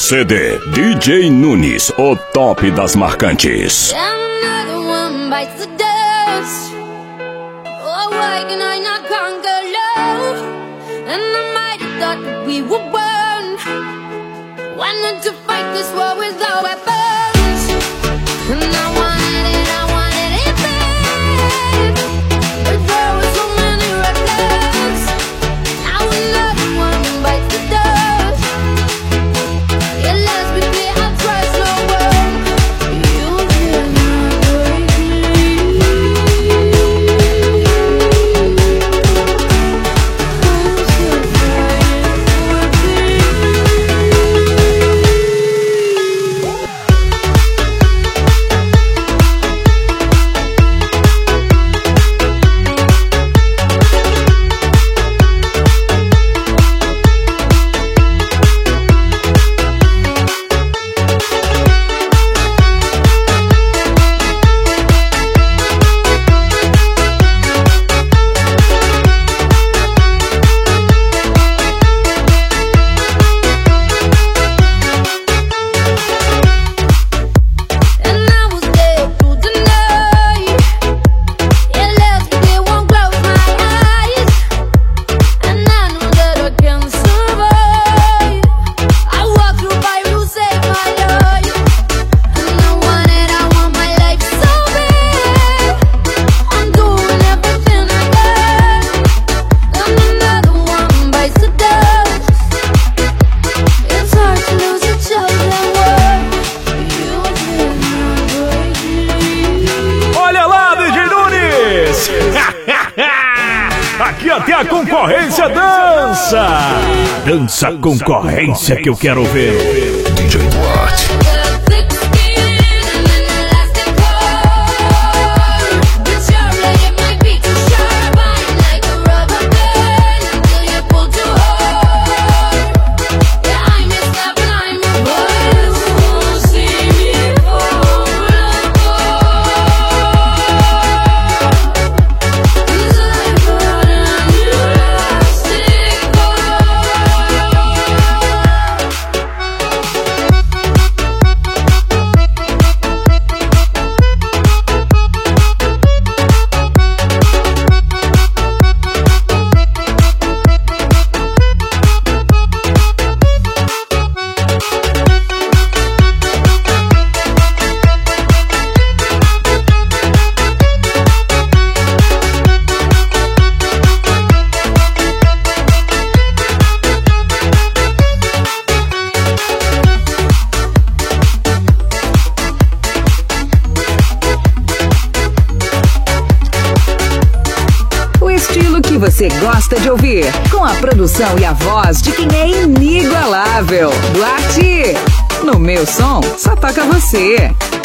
CD DJ Nunes, o top das marcantes. Another one bites the dust. Oh, why can I not conquer love? And I might have thought that we were one. Why not to fight this war without weapons? And I wanted it bad. But there were so many red flags. Now another one bites the dust. Yeah, let's be clear, I'll try slow burn. You cannot break Aqui até a concorrência dança! Dança a concorrência que eu quero ver. DJ Duarte. Que você gosta de ouvir, com a produção e a voz de quem é inigualável. Duarte, no meu som, só toca você.